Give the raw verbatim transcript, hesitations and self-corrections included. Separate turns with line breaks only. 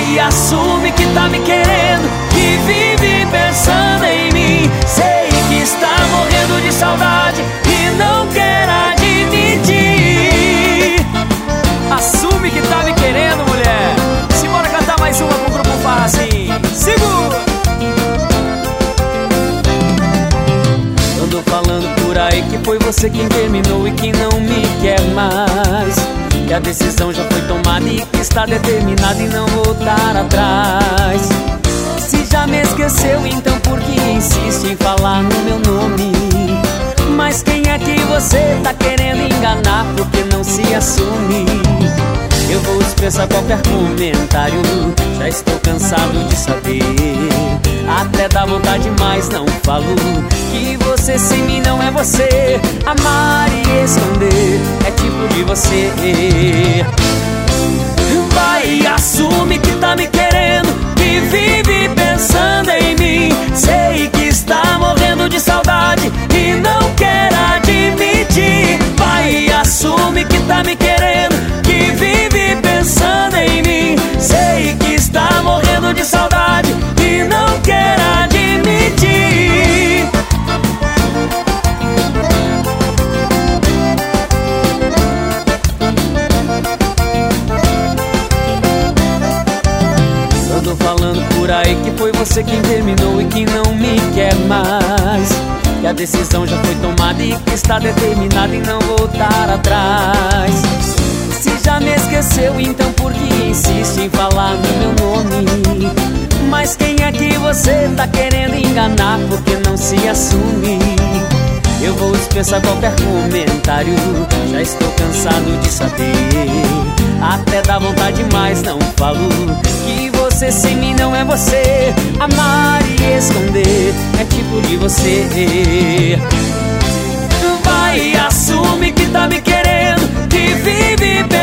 Vai, assume que tá me querendo, que vive pensando em mim. Sei que está morrendo de saudade e não quer admitir. Assume que tá me querendo, mulher. Simbora cantar mais uma pro grupo Farra assim. Segura! Ando falando por aí que foi você quem terminou e que não me quer mais, que a decisão já foi tomada e que está determinada em não voltar atrás. Se já me esqueceu, então por que insiste em falar no meu nome? Mas quem é que você tá querendo enganar? Porque não se assume. Eu vou dispensar qualquer comentário, já estou cansado de saber. Até dá vontade, mas não falo, que você sem mim não é você. Amar e esconder é tipo de você. Vai, assume que tá me querendo, que vive pensando em mim. Sei que está morrendo de saudade e não quer admitir. Vai, assume que tá me querendo, que vive pensando em mim. Sei que está morrendo de saudade e não quer admitir. Ando falando por aí que foi você quem terminou e que não me quer mais, que a decisão já foi tomada e que está determinada em não voltar atrás. Se já me esqueceu, então por que insiste em falar no meu nome? Mas quem é que você tá querendo enganar? Porque não se assume. Eu vou dispensar qualquer comentário, já estou cansado de saber. Até dá vontade, mas não falo, que você sem mim não é você. Amar e esconder é tipo de você. Vai, assume que tá me querendo, que vive bem